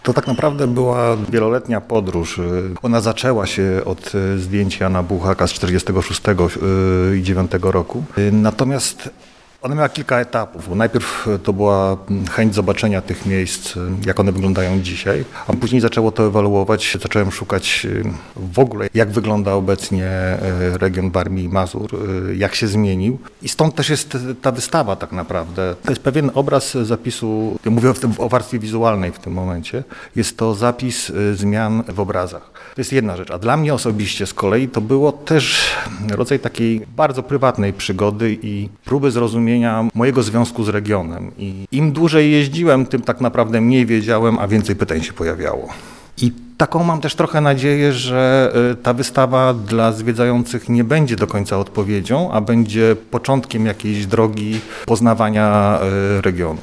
To tak naprawdę była wieloletnia podróż. Ona zaczęła się od zdjęć Jana Buchaka z 1946 i 1949 roku. Natomiast ona miała kilka etapów. Najpierw to była chęć zobaczenia tych miejsc, jak one wyglądają dzisiaj, a później zaczęło to ewoluować. Zacząłem szukać w ogóle, jak wygląda obecnie region Warmii i Mazur, jak się zmienił. I stąd też jest ta wystawa tak naprawdę. To jest pewien obraz zapisu, ja mówię o warstwie wizualnej w tym momencie, jest to zapis zmian w obrazach. To jest jedna rzecz, a dla mnie osobiście z kolei to było też rodzaj takiej bardzo prywatnej przygody i próby zrozumienia mojego związku z regionem. I im dłużej jeździłem, tym tak naprawdę mniej wiedziałem, a więcej pytań się pojawiało. I taką mam też trochę nadzieję, że ta wystawa dla zwiedzających nie będzie do końca odpowiedzią, a będzie początkiem jakiejś drogi poznawania regionu.